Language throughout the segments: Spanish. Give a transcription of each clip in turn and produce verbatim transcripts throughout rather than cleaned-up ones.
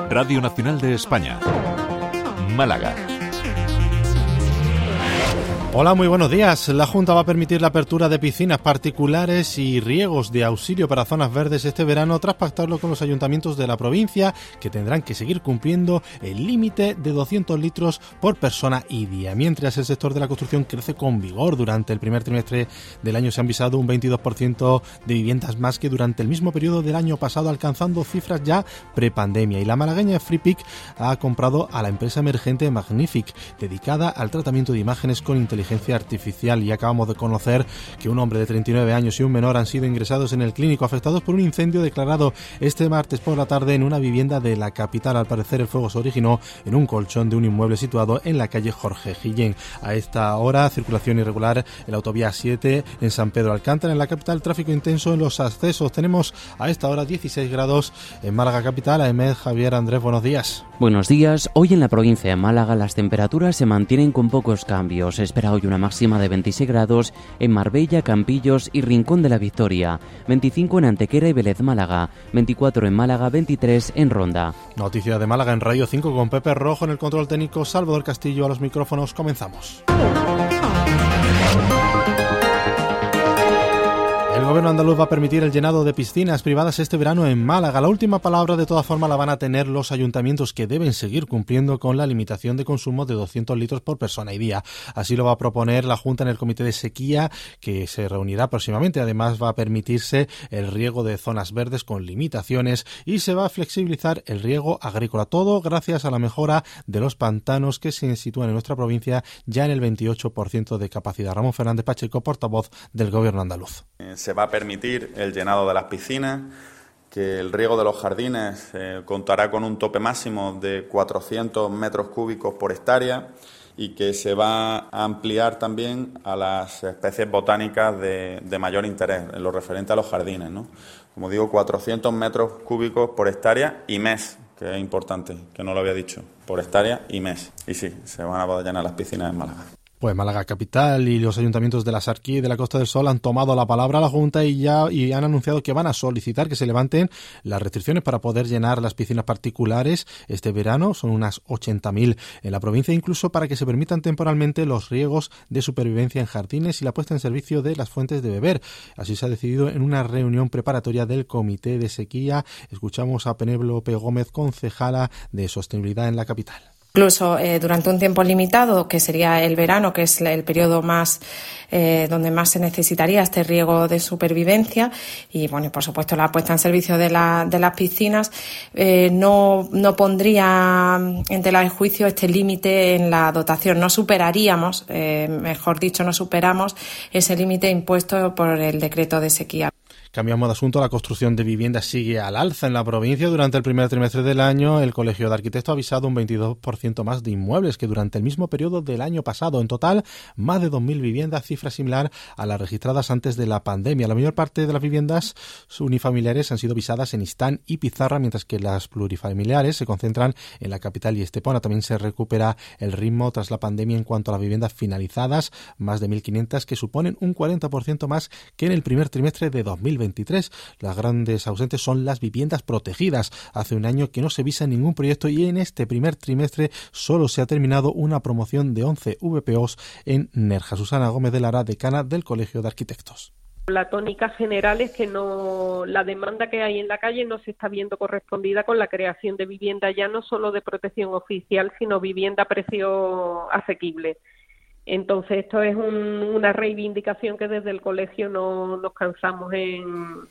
Radio Nacional de España, Málaga. Hola, muy buenos días. La Junta va a permitir la apertura de piscinas particulares y riegos de auxilio para zonas verdes este verano tras pactarlo con los ayuntamientos de la provincia, que tendrán que seguir cumpliendo el límite de doscientos litros por persona y día. Mientras el sector de la construcción crece con vigor, durante el primer trimestre del año se han visado un veintidós por ciento de viviendas más que durante el mismo periodo del año pasado, alcanzando cifras ya prepandemia. Y la malagueña Freepik ha comprado a la empresa emergente Magnific, dedicada al tratamiento de imágenes con inteligencia inteligencia artificial, y acabamos de conocer que un hombre de treinta y nueve años y un menor han sido ingresados en el clínico afectados por un incendio declarado este martes por la tarde en una vivienda de la capital. Al parecer el fuego se originó en un colchón de un inmueble situado en la calle Jorge Guillén. A esta hora, circulación irregular en la autovía siete en San Pedro Alcántara. En la capital, tráfico intenso en los accesos. Tenemos a esta hora dieciséis grados en Málaga capital. Ahmed, Javier, Andrés, buenos días. Buenos días. Hoy en la provincia de Málaga las temperaturas se mantienen con pocos cambios. Se espera hoy una máxima de veintiséis grados en Marbella, Campillos y Rincón de la Victoria, veinticinco en Antequera y Vélez Málaga, veinticuatro en Málaga, veintitrés en Ronda. Noticia de Málaga en Radio cinco con Pepe Rojo en el control técnico, Salvador Castillo a los micrófonos. Comenzamos. El gobierno andaluz va a permitir el llenado de piscinas privadas este verano en Málaga. La última palabra, de todas formas, la van a tener los ayuntamientos, que deben seguir cumpliendo con la limitación de consumo de doscientos litros por persona y día. Así lo va a proponer la Junta en el Comité de Sequía, que se reunirá próximamente. Además, va a permitirse el riego de zonas verdes con limitaciones y se va a flexibilizar el riego agrícola. Todo gracias a la mejora de los pantanos, que se sitúan en nuestra provincia ya en el veintiocho por ciento de capacidad. Ramón Fernández Pacheco, portavoz del gobierno andaluz. Se va a permitir el llenado de las piscinas, que el riego de los jardines eh, contará con un tope máximo de cuatrocientos metros cúbicos por hectárea, y que se va a ampliar también a las especies botánicas de, de mayor interés en lo referente a los jardines, ¿no? Como digo, cuatrocientos metros cúbicos por hectárea y mes, que es importante, que no lo había dicho, por hectárea y mes. Y sí, se van a poder llenar las piscinas en Málaga. Pues Málaga capital y los ayuntamientos de la Sarquí y de la Costa del Sol han tomado la palabra a la Junta y ya y han anunciado que van a solicitar que se levanten las restricciones para poder llenar las piscinas particulares este verano. Son unas ochenta mil en la provincia, incluso para que se permitan temporalmente los riegos de supervivencia en jardines y la puesta en servicio de las fuentes de beber. Así se ha decidido en una reunión preparatoria del Comité de Sequía. Escuchamos a Penélope Gómez, concejala de Sostenibilidad en la capital. Incluso eh, durante un tiempo limitado, que sería el verano, que es el periodo más eh, donde más se necesitaría este riego de supervivencia, y bueno, y por supuesto la puesta en servicio de, la, de las piscinas, eh, no, no pondría en tela de juicio este límite en la dotación. No superaríamos, eh, mejor dicho, no superamos ese límite impuesto por el decreto de sequía. Cambiamos de asunto. La construcción de viviendas sigue al alza en la provincia. Durante el primer trimestre del año, el Colegio de Arquitectos ha avisado un veintidós por ciento más de inmuebles que durante el mismo periodo del año pasado. En total, más de dos mil viviendas, cifra similar a las registradas antes de la pandemia. La mayor parte de las viviendas unifamiliares han sido visadas en Istán y Pizarra, mientras que las plurifamiliares se concentran en la capital y Estepona. También se recupera el ritmo tras la pandemia en cuanto a las viviendas finalizadas, más de mil quinientas, que suponen un cuarenta por ciento más que en el primer trimestre de dos mil veintitrés. Las grandes ausentes son las viviendas protegidas. Hace un año que no se visa ningún proyecto y en este primer trimestre solo se ha terminado una promoción de once V P Os en Nerja. Susana Gómez de Lara, decana del Colegio de Arquitectos. La tónica general es que no, la demanda que hay en la calle no se está viendo correspondida con la creación de vivienda, ya no solo de protección oficial, sino vivienda a precio asequible. Entonces, esto es un, una reivindicación que desde el colegio no nos cansamos en,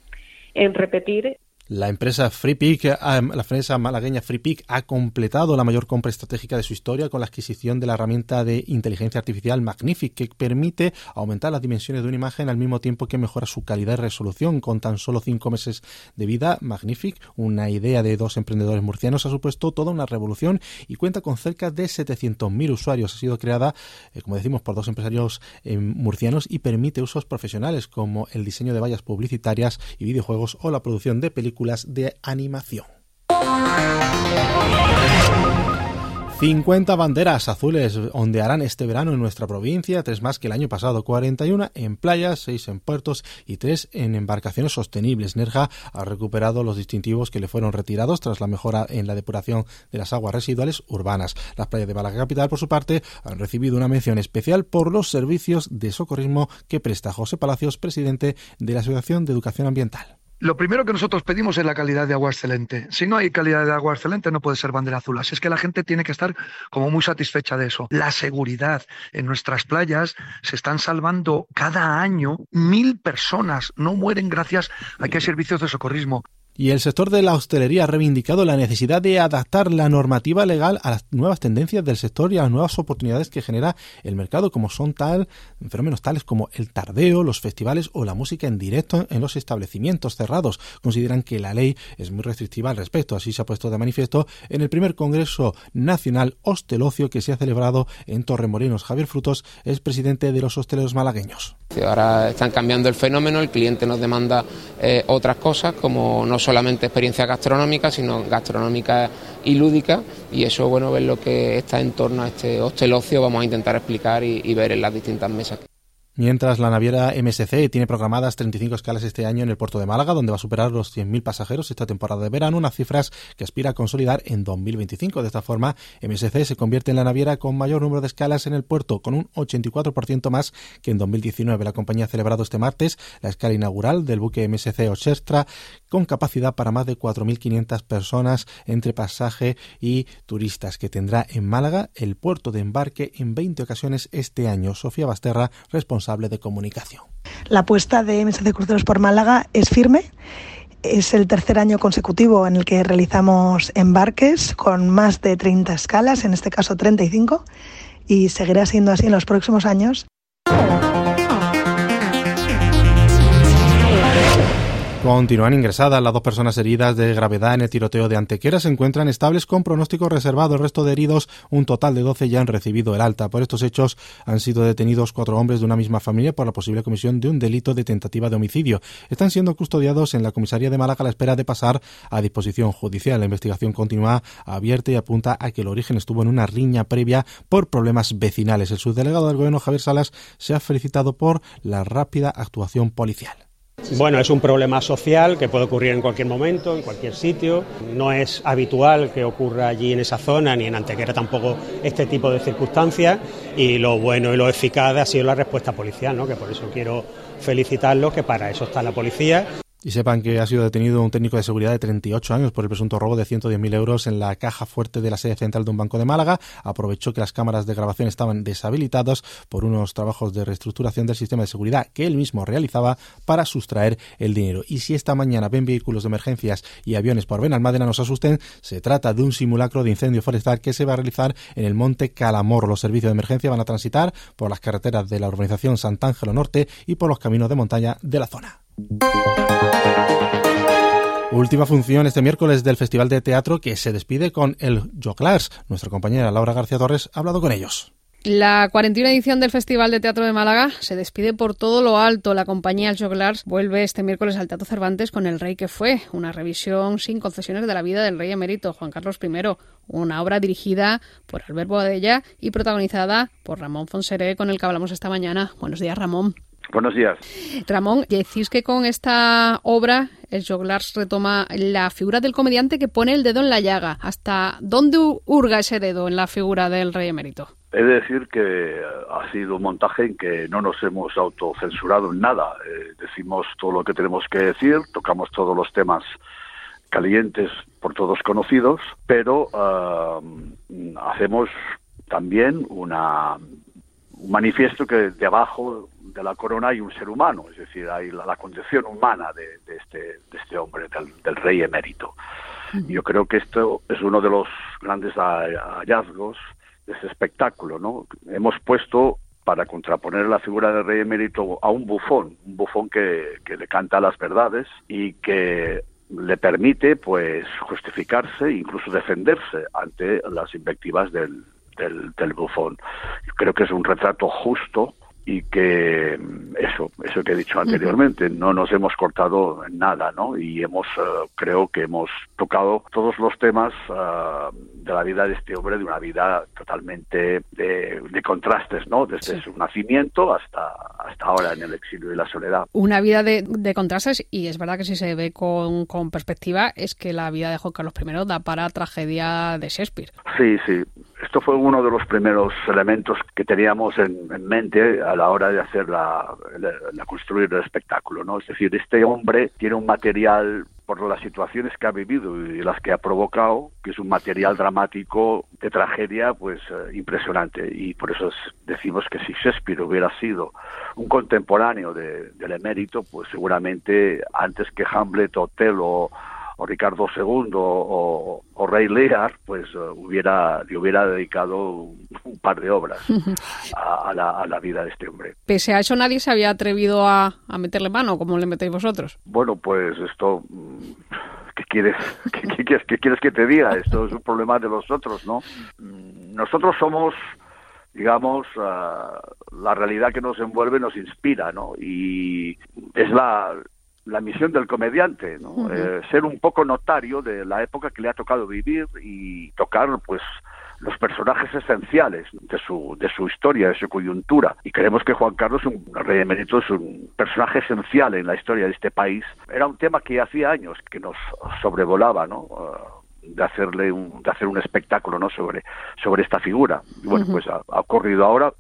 en repetir. La empresa Freepik, la empresa malagueña Freepik ha completado la mayor compra estratégica de su historia con la adquisición de la herramienta de inteligencia artificial Magnific, que permite aumentar las dimensiones de una imagen al mismo tiempo que mejora su calidad y resolución. Con tan solo cinco meses de vida, Magnific, una idea de dos emprendedores murcianos, ha supuesto toda una revolución y cuenta con cerca de setecientos mil usuarios. Ha sido creada, eh, como decimos, por dos empresarios eh, murcianos y permite usos profesionales como el diseño de vallas publicitarias y videojuegos o la producción de películas de animación. cincuenta banderas azules ondearán este verano en nuestra provincia, tres más que el año pasado, cuarenta y una en playas, seis en puertos y tres en embarcaciones sostenibles. Nerja ha recuperado los distintivos que le fueron retirados tras la mejora en la depuración de las aguas residuales urbanas. Las playas de Málaga Capital, por su parte, han recibido una mención especial por los servicios de socorrismo que presta José Palacios, presidente de la Asociación de Educación Ambiental. Lo primero que nosotros pedimos es la calidad de agua excelente. Si no hay calidad de agua excelente, no puede ser bandera azul. Así es que la gente tiene que estar como muy satisfecha de eso. La seguridad en nuestras playas, se están salvando cada año mil personas. No mueren gracias a que hay servicios de socorrismo. Y el sector de la hostelería ha reivindicado la necesidad de adaptar la normativa legal a las nuevas tendencias del sector y a las nuevas oportunidades que genera el mercado, como son tal fenómenos tales como el tardeo, los festivales o la música en directo en los establecimientos cerrados. Consideran que la ley es muy restrictiva al respecto. Así se ha puesto de manifiesto en el primer Congreso Nacional Hostelocio que se ha celebrado en Torremolinos. Javier Frutos es presidente de los hosteleros malagueños. Ahora están cambiando el fenómeno, el cliente nos demanda eh, otras cosas, como no solamente experiencia gastronómica, sino gastronómica y lúdica, y eso, bueno, es lo que está en torno a este hostelocio, vamos a intentar explicar y, y ver en las distintas mesas. Mientras la naviera M S C tiene programadas treinta y cinco escalas este año en el puerto de Málaga, donde va a superar los cien mil pasajeros esta temporada de verano, unas cifras que aspira a consolidar en dos mil veinticinco. De esta forma, M S C se convierte en la naviera con mayor número de escalas en el puerto, con un ochenta y cuatro por ciento más que en dos mil diecinueve. La compañía ha celebrado este martes la escala inaugural del buque M S C Orchestra, con capacidad para más de cuatro mil quinientas personas entre pasaje y turistas, que tendrá en Málaga el puerto de embarque en veinte ocasiones este año. Sofía Basterra, responsable de comunicación. La apuesta de M S C Cruceros por Málaga es firme. Es el tercer año consecutivo en el que realizamos embarques con más de treinta escalas, en este caso treinta y cinco, y seguirá siendo así en los próximos años. Continúan ingresadas las dos personas heridas de gravedad en el tiroteo de Antequera. Se encuentran estables con pronóstico reservado. El resto de heridos, un total de doce, ya han recibido el alta. Por estos hechos han sido detenidos cuatro hombres de una misma familia por la posible comisión de un delito de tentativa de homicidio. Están siendo custodiados en la comisaría de Málaga a la espera de pasar a disposición judicial. La investigación continúa abierta y apunta a que el origen estuvo en una riña previa por problemas vecinales. El subdelegado del Gobierno, Javier Salas, se ha felicitado por la rápida actuación policial. Bueno, es un problema social que puede ocurrir en cualquier momento, en cualquier sitio. No es habitual que ocurra allí en esa zona, ni en Antequera tampoco, este tipo de circunstancias. Y lo bueno y lo eficaz ha sido la respuesta policial, ¿no? Que por eso quiero felicitarlos, que para eso está la policía. Y sepan que ha sido detenido un técnico de seguridad de treinta y ocho años por el presunto robo de ciento diez mil euros en la caja fuerte de la sede central de un banco de Málaga. Aprovechó que las cámaras de grabación estaban deshabilitadas por unos trabajos de reestructuración del sistema de seguridad que él mismo realizaba para sustraer el dinero. Y si esta mañana ven vehículos de emergencias y aviones por Benalmádena, no se asusten, se trata de un simulacro de incendio forestal que se va a realizar en el monte Calamor. Los servicios de emergencia van a transitar por las carreteras de la urbanización Sant'Angelo Norte y por los caminos de montaña de la zona. Última función este miércoles del Festival de Teatro, que se despide con el Joglars. Nuestra compañera Laura García Torres ha hablado con ellos. La cuarenta y una edición del Festival de Teatro de Málaga se despide por todo lo alto. La compañía El Joglars vuelve este miércoles al Teatro Cervantes con El Rey que fue, una revisión sin concesiones de la vida del rey emérito Juan Carlos primero, una obra dirigida por Albert Boadella y protagonizada por Ramón Fonseré, con el que hablamos esta mañana. Buenos días, Ramón. Buenos días. Ramón, decís que con esta obra el Joglars retoma la figura del comediante que pone el dedo en la llaga. ¿Hasta dónde hurga ese dedo en la figura del rey emérito? He de decir que ha sido un montaje en que no nos hemos autocensurado en nada. Eh, decimos todo lo que tenemos que decir, tocamos todos los temas calientes por todos conocidos, pero uh, hacemos también una, un manifiesto que de abajo de la corona hay un ser humano, es decir, hay la, la condición humana de, de, este, de este hombre, del, del rey emérito. Yo creo que esto es uno de los grandes hallazgos de este espectáculo, ¿no? Hemos puesto, para contraponer la figura del rey emérito, a un bufón, un bufón que, que le canta las verdades y que le permite, pues, justificarse, incluso defenderse ante las invectivas del, del, del bufón. Yo creo que es un retrato justo y que eso, eso que he dicho anteriormente, no nos hemos cortado en nada, ¿no? Y hemos, uh, creo que hemos tocado todos los temas uh, de la vida de este hombre, de una vida totalmente de, de contrastes, ¿no? Desde sí. su nacimiento hasta, hasta ahora en el exilio y la soledad. Una vida de, de contrastes, y es verdad que si se ve con, con perspectiva, es que la vida de Juan Carlos primero da para tragedia de Shakespeare. Sí, sí. Esto fue uno de los primeros elementos que teníamos en, en mente a la hora de hacer la, la, la construir el espectáculo, ¿no? Es decir, este hombre tiene un material por las situaciones que ha vivido y las que ha provocado, que es un material dramático de tragedia, pues eh, impresionante. Y por eso es, decimos que si Shakespeare hubiera sido un contemporáneo de, del emérito, pues seguramente antes que Hamlet, Otelo o o Ricardo segundo o, o Rey Lear, pues uh, hubiera le hubiera dedicado un, un par de obras a, a, la, a la vida de este hombre. Pese a eso, nadie se había atrevido a, a meterle mano, como le metéis vosotros. Bueno, pues esto... ¿Qué quieres, qué, qué, qué, qué quieres que te diga? Esto es un problema de los otros, ¿no? Nosotros somos... digamos, uh, la realidad que nos envuelve nos inspira, ¿no? Y es la... la misión del comediante, ¿no? Uh-huh. Eh, ser un poco notario de la época que le ha tocado vivir y tocar, pues, los personajes esenciales de su de su historia, de su coyuntura. Y creemos que Juan Carlos, un rey emérito, es un personaje esencial en la historia de este país. Era un tema que hacía años que nos sobrevolaba, ¿no? Uh, de hacerle un, de hacer un espectáculo, ¿no? sobre sobre esta figura. Y bueno, uh-huh. pues ha, ha ocurrido ahora,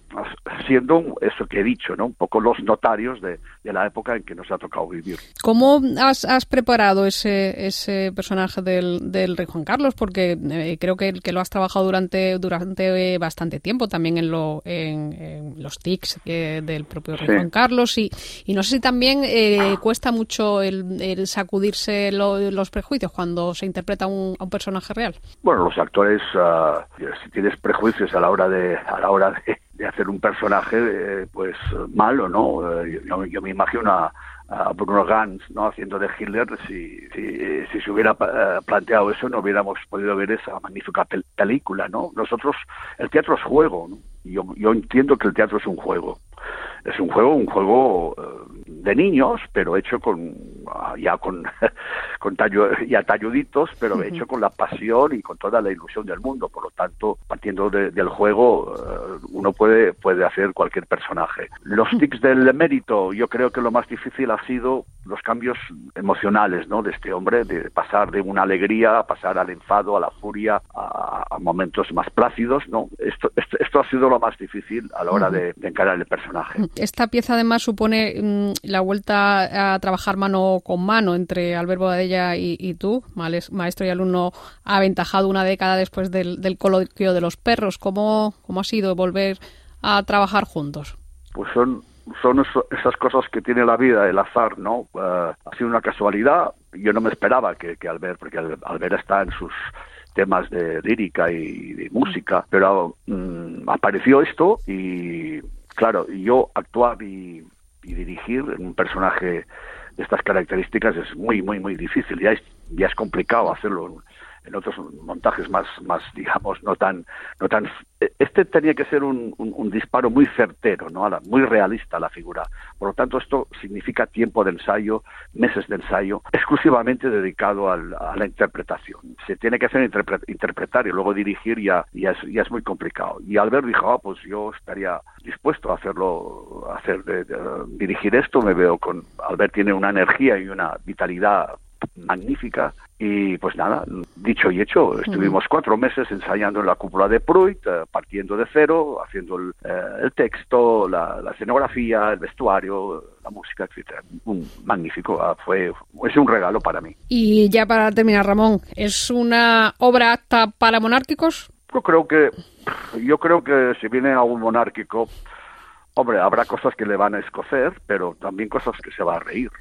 siendo eso que he dicho, ¿no? Un poco los notarios de, de la época en que nos ha tocado vivir. ¿Cómo has, has preparado ese ese personaje del, del rey Juan Carlos? Porque eh, creo que, que lo has trabajado durante durante bastante tiempo también en, lo, en, en los tics eh, del propio rey sí. Juan Carlos y, y no sé si también eh, cuesta mucho el, el sacudirse lo, los prejuicios cuando se interpreta un, a un personaje real. Bueno, los actores, uh, si tienes prejuicios a la hora de a la hora de de hacer un personaje, eh, pues, malo, ¿no? Eh, yo, yo me imagino a, a Bruno Ganz, ¿no? Haciendo de Hitler. Si, si, si se hubiera uh, planteado eso, no hubiéramos podido ver esa magnífica pel- película, ¿no? Nosotros, el teatro es juego, ¿no? Yo, yo entiendo que el teatro es un juego. Es un juego, un juego uh, de niños, pero hecho con uh, ya con con tallo, ya talluditos, pero uh-huh. hecho con la pasión y con toda la ilusión del mundo. Por lo tanto, partiendo de, del juego, uh, uno puede puede hacer cualquier personaje. Los tics del emérito, yo creo que lo más difícil ha sido los cambios emocionales, ¿no? De este hombre, de pasar de una alegría a pasar al enfado, a la furia, a, a momentos más plácidos, ¿no? Esto, esto esto ha sido lo más difícil a la hora uh-huh. de, de encarar el personaje. Esta pieza además supone mmm, la vuelta a trabajar mano con mano entre Albert Boadella y, y tú, maestro y alumno aventajado una década después del, del coloquio de los perros. ¿Cómo, cómo ha sido volver a trabajar juntos? Pues son, son eso, esas cosas que tiene la vida, el azar, ¿no? Uh, ha sido una casualidad. Yo no me esperaba que, que Albert, porque Albert está en sus temas de lírica y de música, pero um, apareció esto y... Claro, yo actuar y, y dirigir en un personaje de estas características es muy, muy, muy difícil. Ya es, ya es complicado hacerlo en, en otros montajes más, más, digamos, no tan, no tan. Este tenía que ser un, un, un disparo muy certero, ¿no? Muy realista a la figura. Por lo tanto, esto significa tiempo de ensayo, meses de ensayo, exclusivamente dedicado al, a la interpretación. Se tiene que hacer interpre- interpretar y luego dirigir ya, ya, es, ya es muy complicado. Y Albert dijo, ah, pues yo estaría dispuesto a hacerlo, a hacer de, de, dirigir esto. Me veo con Albert, tiene una energía y una vitalidad magnífica. Y pues nada, dicho y hecho, estuvimos cuatro meses ensayando en la cúpula de Pruit, eh, partiendo de cero, haciendo el, eh, el texto, la, la escenografía, el vestuario, la música, etcétera. Un magnífico, uh, fue es un regalo para mí. Y ya para terminar, Ramón, ¿es una obra apta para monárquicos? Yo creo que, yo creo que si viene a un monárquico, hombre, habrá cosas que le van a escocer, pero también cosas que se va a reír.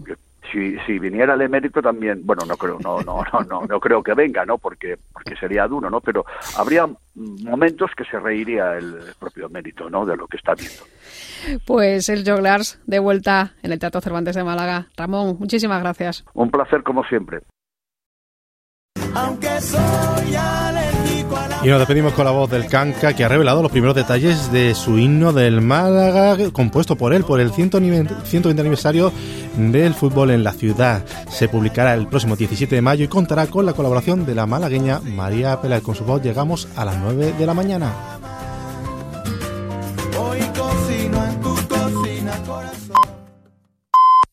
Si, si viniera el emérito también, bueno, no creo, no, no, no, no, no creo que venga, ¿no? Porque, porque sería duro, ¿no? Pero habría momentos que se reiría el propio emérito, ¿no? De lo que está viendo. Pues el Joglars de vuelta en el Teatro Cervantes de Málaga. Ramón, muchísimas gracias. Un placer como siempre. Aunque soy alérgico a la Y nos despedimos con la voz del Canca, que ha revelado los primeros detalles de su himno del Málaga, compuesto por él, por el ciento veinte aniversario del fútbol en la ciudad. Se publicará el próximo diecisiete de mayo y contará con la colaboración de la malagueña María Peláez. Con su voz llegamos a las nueve de la mañana.